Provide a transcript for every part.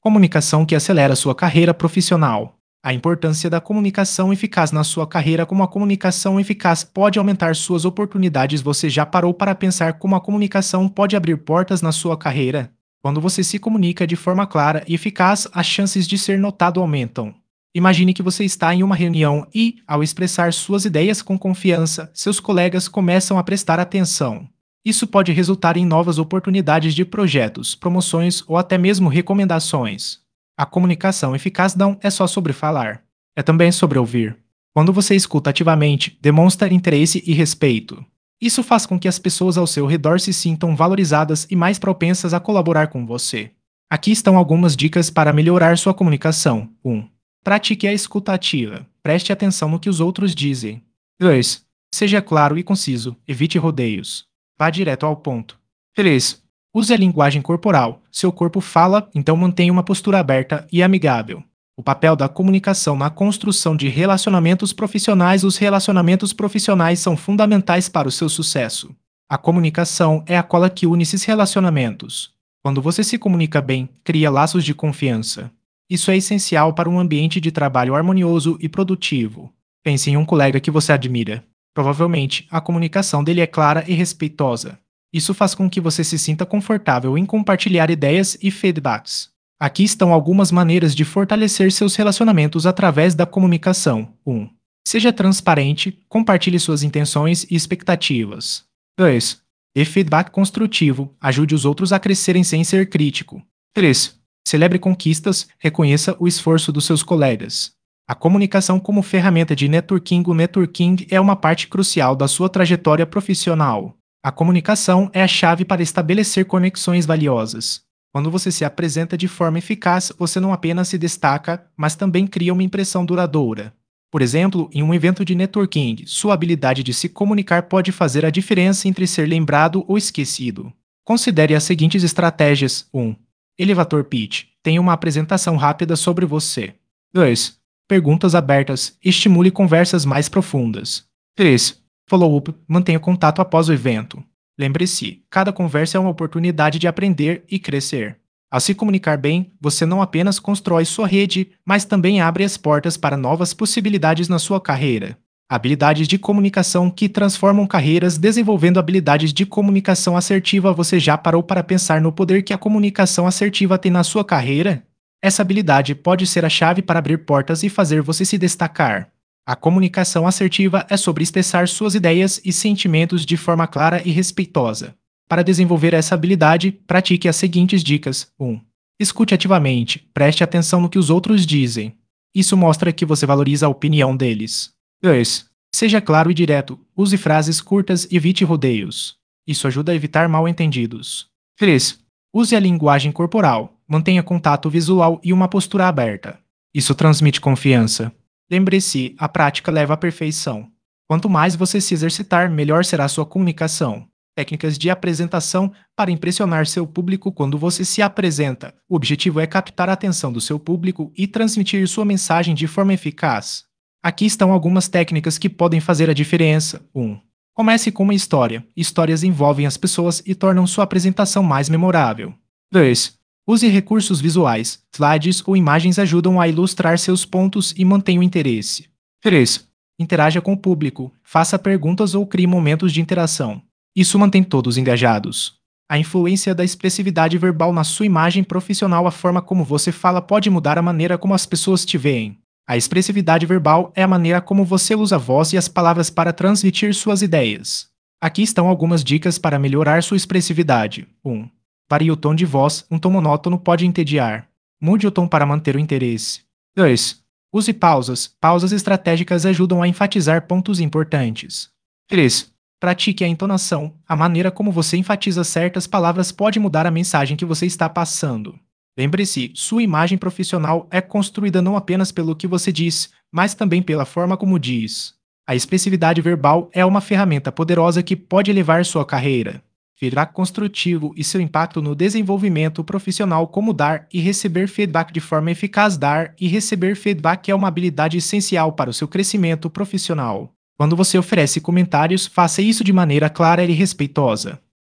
Comunicação que acelera sua carreira profissional. A importância da comunicação eficaz na sua carreira. Como a comunicação eficaz pode aumentar suas oportunidades. Você já parou para pensar como a comunicação pode abrir portas na sua carreira? Quando você se comunica de forma clara e eficaz, as chances de ser notado aumentam. Imagine que você está em uma reunião e, ao expressar suas ideias com confiança, seus colegas começam a prestar atenção. Isso pode resultar em novas oportunidades de projetos, promoções ou até mesmo recomendações. A comunicação eficaz não é só sobre falar, é também sobre ouvir. Quando você escuta ativamente, demonstra interesse e respeito. Isso faz com que as pessoas ao seu redor se sintam valorizadas e mais propensas a colaborar com você. Aqui estão algumas dicas para melhorar sua comunicação. 1. Pratique a escuta ativa. Preste atenção no que os outros dizem. 2. Seja claro e conciso. Evite rodeios. Vá direto ao ponto. 3. Use a linguagem corporal. Seu corpo fala, então mantenha uma postura aberta e amigável. O papel da comunicação na construção de relacionamentos profissionais. Os relacionamentos profissionais são fundamentais para o seu sucesso. A comunicação é a cola que une esses relacionamentos. Quando você se comunica bem, cria laços de confiança. Isso é essencial para um ambiente de trabalho harmonioso e produtivo. Pense em um colega que você admira. Provavelmente, a comunicação dele é clara e respeitosa. Isso faz com que você se sinta confortável em compartilhar ideias e feedbacks. Aqui estão algumas maneiras de fortalecer seus relacionamentos através da comunicação. 1. Seja transparente, compartilhe suas intenções e expectativas. 2. Dê feedback construtivo, ajude os outros a crescerem sem ser crítico. 3. Celebre conquistas, reconheça o esforço dos seus colegas. A comunicação como ferramenta de networking. O networking é uma parte crucial da sua trajetória profissional. A comunicação é a chave para estabelecer conexões valiosas. Quando você se apresenta de forma eficaz, você não apenas se destaca, mas também cria uma impressão duradoura. Por exemplo, em um evento de networking, sua habilidade de se comunicar pode fazer a diferença entre ser lembrado ou esquecido. Considere as seguintes estratégias. 1. Elevator pitch. Tenha uma apresentação rápida sobre você. 2. Perguntas abertas. Estimule conversas mais profundas. 3. Follow-up. Mantenha contato após o evento. Lembre-se, cada conversa é uma oportunidade de aprender e crescer. Ao se comunicar bem, você não apenas constrói sua rede, mas também abre as portas para novas possibilidades na sua carreira. Habilidades de comunicação que transformam carreiras. Desenvolvendo habilidades de comunicação assertiva. Você já parou para pensar no poder que a comunicação assertiva tem na sua carreira? Essa habilidade pode ser a chave para abrir portas e fazer você se destacar. A comunicação assertiva é sobre expressar suas ideias e sentimentos de forma clara e respeitosa. Para desenvolver essa habilidade, pratique as seguintes dicas. 1. Escute ativamente, preste atenção no que os outros dizem. Isso mostra que você valoriza a opinião deles. 2. Seja claro e direto, use frases curtas e evite rodeios. Isso ajuda a evitar mal-entendidos. 3. Use a linguagem corporal, mantenha contato visual e uma postura aberta. Isso transmite confiança. Lembre-se, a prática leva à perfeição. Quanto mais você se exercitar, melhor será sua comunicação. Técnicas de apresentação para impressionar seu público. Quando você se apresenta, o objetivo é captar a atenção do seu público e transmitir sua mensagem de forma eficaz. Aqui estão algumas técnicas que podem fazer a diferença. 1. Comece com uma história. Histórias envolvem as pessoas e tornam sua apresentação mais memorável. 2. Use recursos visuais. Slides ou imagens ajudam a ilustrar seus pontos e mantêm o interesse. 3. Interaja com o público. Faça perguntas ou crie momentos de interação. Isso mantém todos engajados. A influência da expressividade verbal na sua imagem profissional. A forma como você fala pode mudar a maneira como as pessoas te veem. A expressividade verbal é a maneira como você usa a voz e as palavras para transmitir suas ideias. Aqui estão algumas dicas para melhorar sua expressividade. 1. Varie o tom de voz. Um tom monótono pode entediar. Mude o tom para manter o interesse. 2. Use pausas. Pausas estratégicas ajudam a enfatizar pontos importantes. 3. Pratique a entonação. A maneira como você enfatiza certas palavras pode mudar a mensagem que você está passando. Lembre-se, sua imagem profissional é construída não apenas pelo que você diz, mas também pela forma como diz. A expressividade verbal é uma ferramenta poderosa que pode elevar sua carreira. Feedback construtivo e seu impacto no desenvolvimento profissional. Como dar e receber feedback de forma eficaz. Dar e receber feedback é uma habilidade essencial para o seu crescimento profissional. Quando você oferece comentários, faça isso de maneira clara e respeitosa.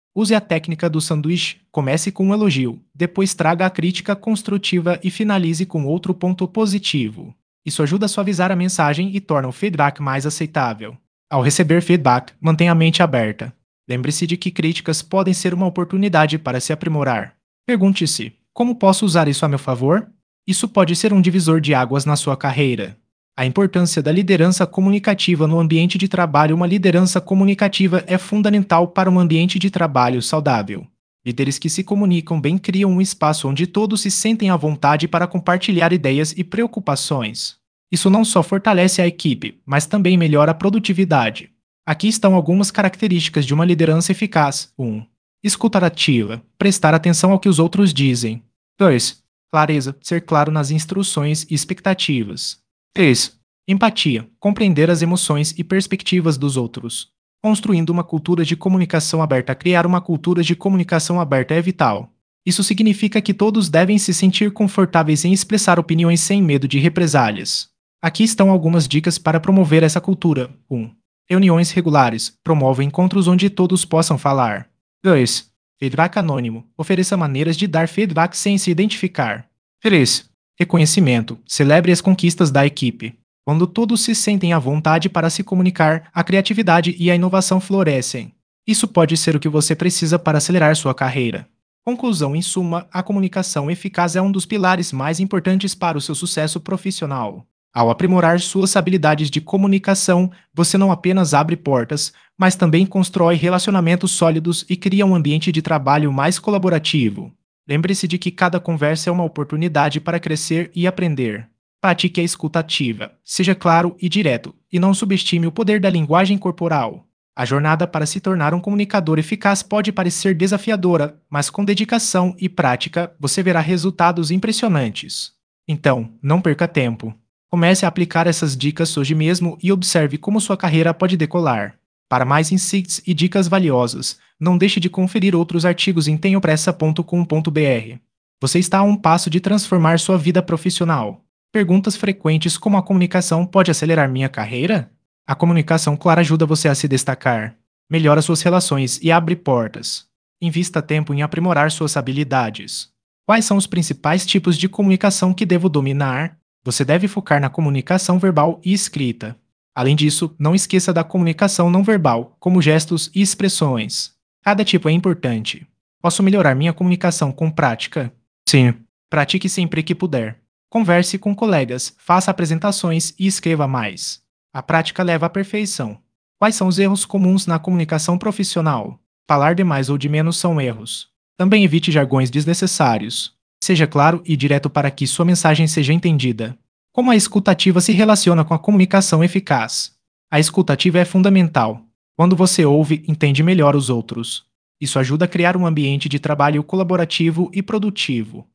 Use a técnica do sanduíche. Comece com um elogio, depois traga a crítica construtiva e finalize com outro ponto positivo. Isso ajuda a suavizar a mensagem e torna o feedback mais aceitável. Ao receber feedback, mantenha a mente aberta. Lembre-se de que críticas podem ser uma oportunidade para se aprimorar. Pergunte-se: como posso usar isso a meu favor? Isso pode ser um divisor de águas na sua carreira. A importância da liderança comunicativa no ambiente de trabalho. Uma liderança comunicativa é fundamental para um ambiente de trabalho saudável. Líderes que se comunicam bem criam um espaço onde todos se sentem à vontade para compartilhar ideias e preocupações. Isso não só fortalece a equipe, mas também melhora a produtividade. Aqui estão algumas características de uma liderança eficaz. 1. Escuta ativa. Prestar atenção ao que os outros dizem. 2. Clareza. Ser claro nas instruções e expectativas. 3. Empatia. Compreender as emoções e perspectivas dos outros. Construindo uma cultura de comunicação aberta. Criar uma cultura de comunicação aberta é vital. Isso significa que todos devem se sentir confortáveis em expressar opiniões sem medo de represálias. Aqui estão algumas dicas para promover essa cultura. 1. Reuniões regulares. Promova encontros onde todos possam falar. 2. Feedback anônimo. Ofereça maneiras de dar feedback sem se identificar. 3. Reconhecimento. Celebre as conquistas da equipe. Quando todos se sentem à vontade para se comunicar, a criatividade e a inovação florescem. Isso pode ser o que você precisa para acelerar sua carreira. Conclusão: em suma, a comunicação eficaz é um dos pilares mais importantes para o seu sucesso profissional. Ao aprimorar suas habilidades de comunicação, você não apenas abre portas, mas também constrói relacionamentos sólidos e cria um ambiente de trabalho mais colaborativo. Lembre-se de que cada conversa é uma oportunidade para crescer e aprender. Pratique a escuta ativa. Seja claro e direto, e não subestime o poder da linguagem corporal. A jornada para se tornar um comunicador eficaz pode parecer desafiadora, mas com dedicação e prática você verá resultados impressionantes. Então, não perca tempo. Comece a aplicar essas dicas hoje mesmo e observe como sua carreira pode decolar. Para mais insights e dicas valiosas, não deixe de conferir outros artigos em tenhopressa.com.br. Você está a um passo de transformar sua vida profissional. Perguntas frequentes: como a comunicação pode acelerar minha carreira? A comunicação clara ajuda você a se destacar, melhora suas relações e abre portas. Invista tempo em aprimorar suas habilidades. Quais são os principais tipos de comunicação que devo dominar? Você deve focar na comunicação verbal e escrita. Além disso, não esqueça da comunicação não verbal, como gestos e expressões. Cada tipo é importante. Posso melhorar minha comunicação com prática? Sim. Pratique sempre que puder. Converse com colegas, faça apresentações e escreva mais. A prática leva à perfeição. Quais são os erros comuns na comunicação profissional? Falar de mais ou de menos são erros. Também evite jargões desnecessários. Seja claro e direto para que sua mensagem seja entendida. Como a escuta ativa se relaciona com a comunicação eficaz? A escuta ativa é fundamental. Quando você ouve, entende melhor os outros. Isso ajuda a criar um ambiente de trabalho colaborativo e produtivo.